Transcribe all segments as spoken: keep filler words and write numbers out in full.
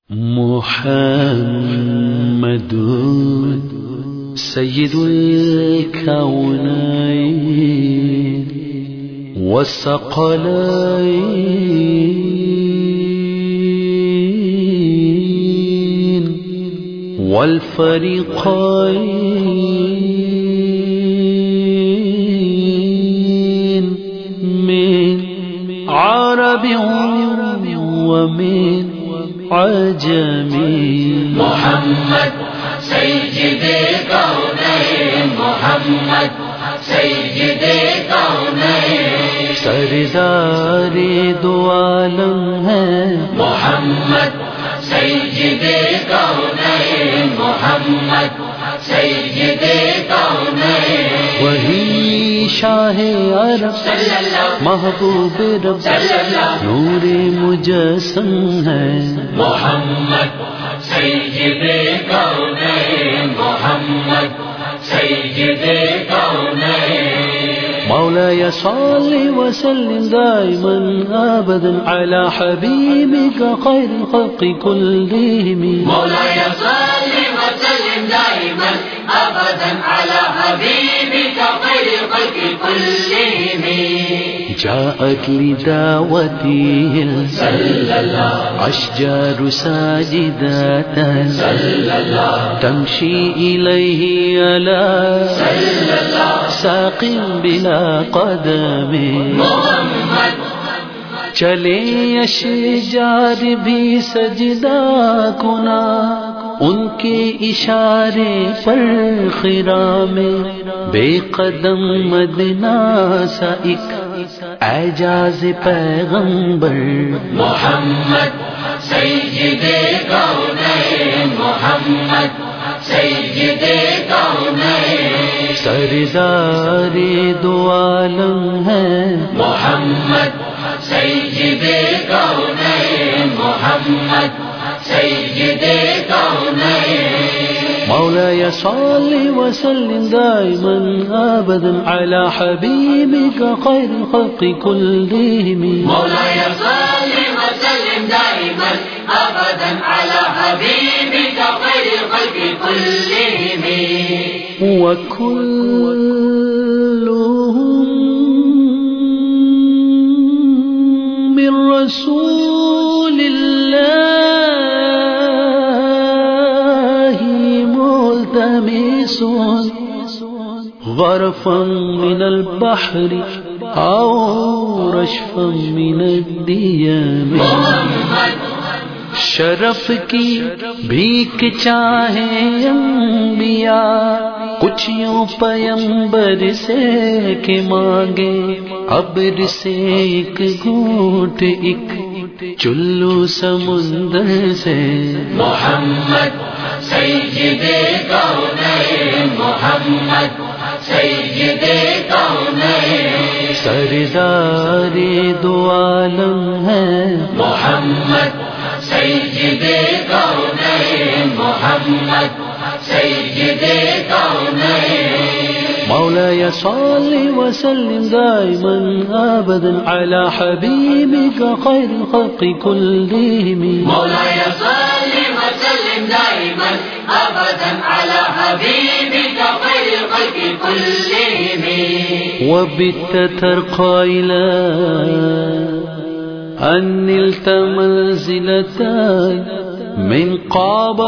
محمد سيد الكونين والثقلين والفريقين من عرب ومن عجمي. محمد سيد الكونين، محمد سيد الكونين، سردار دو عالم ہے محمد سيد الكونين، محمد سيد الكونين، وہی شاہ عرب صلی اللہ محبوب رب صلی اللہ نور مجسم ہے. محمد سيد الكونين، محمد سيد الكونين. مولاي صل وسلم دائما ابدا على حبيبك خير الخلق كلهم. مولاي صل وسلم دائما ابدا على حبيبك خير الخلق كلهم. جاءت لدعوته صلى الله أشجار ساجدات صلى الله تمشي إليه على صلى الله ساق بلا قدم. محمد چلے اشجار بھی سجدہ کنا ان کے اشارے پر خرام بے قدم مدینہ سا ایک اعجاز پیغمبر. محمد سيد الكونين، محمد سيد الكونين، سردار دو عالم ہے محمد سيد الكونين، محمد سيد الكونين. مولاي صل وسلم دائما ابدا على حبيبك خير الخلق كلهم. مولاي صل وسلم دائما ابدا على حبيبك خير الخلق كلهم. وكلهم من رسول الله ملتمس غرفا من البحر أو رشفا من الديام. شرف کی بھیک چاہے انبیاء کچھ یوں پیمبر سے کہ مانگے ابر سے ایک گھونٹ ایک چلو سمندر سے. محمد سيد الكونين، محمد سيد الكونين، سردار دو عالم ہے محمد سيد الكونين، محمد سيد الكونين. مولاي صل وسلم دائما ابدا على حبيبك خير الخلق كلهم. مولاي صل وسلم دائما ابدا على حبيبك خير الخلق كلهم. وبت ترقى إلى أن نلت منزلتان من قاب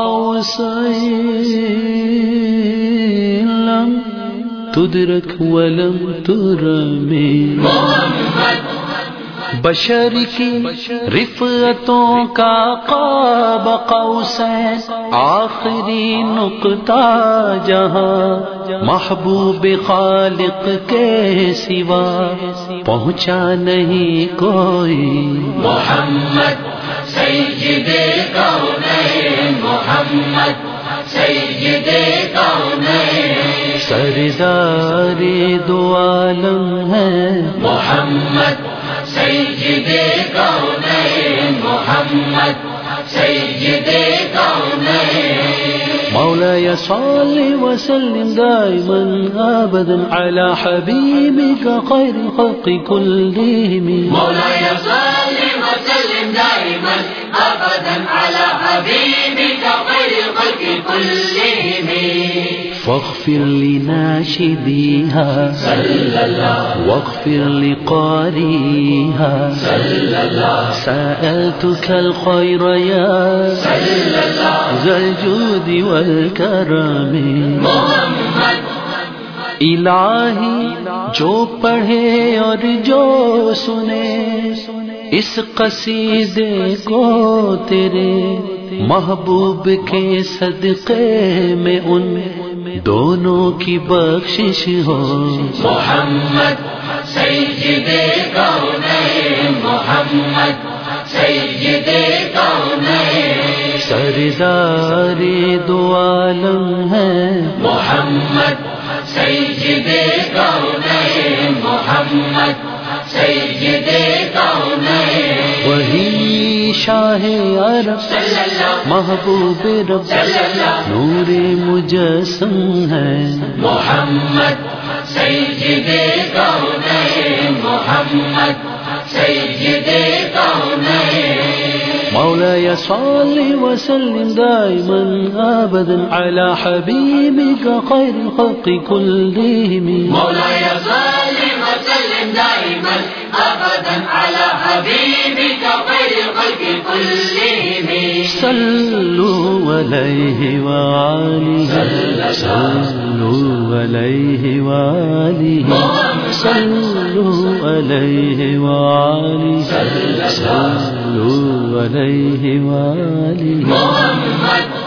قوسين لم تدرك ولم ترمي. محمد بشر کی رفعتوں کا قاب قوسین آخری نقطہ جہاں محبوب خالق کے سوا پہنچا نہیں کوئی. محمد سيد الكونين، محمد سيد الكونين، سردار دو عالم ہے محمد سيد الكونين، محمد سيد الكونين. مولاي صل وسلم دائما ابدا على حبيبك خير الخلق كلهم. مولاي صل وسلم دائما ابدا على حبيبك خير الخلق كلهم فاغفر لناشديها صلى الله واغفر لقارئها صلى الله سألتك الخير يا صلى الله ذا الجود والكرم محمد الہی جو پڑھے اور جو سنے اس قصیدے کو تیرے محبوب کے صدقے میں ان دونوں کی بخشش ہو محمد سید کونین محمد سید کونین سردار دو عالم ہے محمد سید کونین محمد سید کونین وہی شاہ عرب صلی اللہ محبوب رب صلی اللہ نور مجسم ہے محمد سید کونین محمد سید کونین مولاي صل وسلم دائما ابدا على حبيبك خير الخلق كلهم مولاي صل وسلم دائما ابدا على حبيبك خير الخلق كلهم صلوا عليه وآله صلوا عليه وآله صلوا عليه وآله صلوا عليه وآله محمد